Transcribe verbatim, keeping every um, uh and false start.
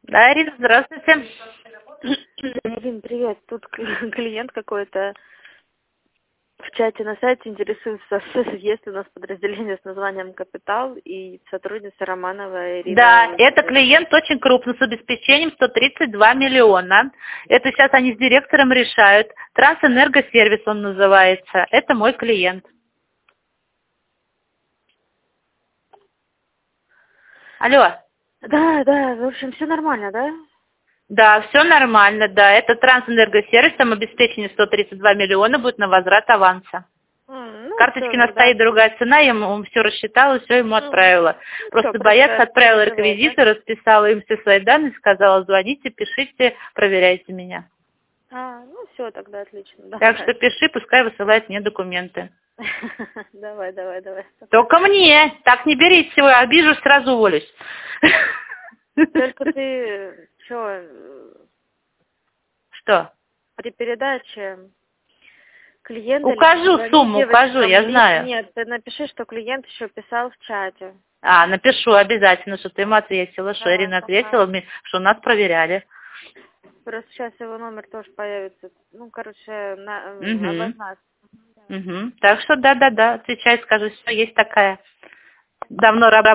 Да, Ирина, здравствуйте. Ирина, привет. Тут клиент какой-то в чате на сайте интересуется, есть у нас подразделение с названием «Капитал» и сотрудница Романова Ирина. Да, это клиент очень крупный, с обеспечением сто тридцать два миллиона. Это сейчас они с директором решают. Трансэнергосервис он называется. Это мой клиент. Алло. Да, да, в общем, все нормально, да? Да, все нормально, да. Это Трансэнергосервис, там обеспечение сто тридцать два миллиона будет на возврат аванса. М, Ну, Карточки все, на тогда... стоит другая цена, я ему все рассчитала, все ему отправила. Ну, Просто всё, боятся, отправила переживай, да? реквизиты, расписала им все свои данные, сказала, звоните, пишите, проверяйте меня. А, ну все, тогда отлично. Так Давай. что пиши, пускай высылает мне документы. Давай, давай, давай. Только мне, так не берите его, обижусь, сразу уволюсь. Только ты, что, Что? при передаче клиента или Укажу позвони сумму, укажу, девочкам, я и знаю. нет, ты напиши, что клиент еще писал в чате. А, напишу обязательно, что ты ему ответила, что Да, Ирина пока. ответила, мне, что нас проверяли. Просто сейчас его номер тоже появится. Ну, короче, на, м, Угу. обозначь. Угу. Так что да-да-да, отвечай, скажи, все, есть такая. Давно работаю.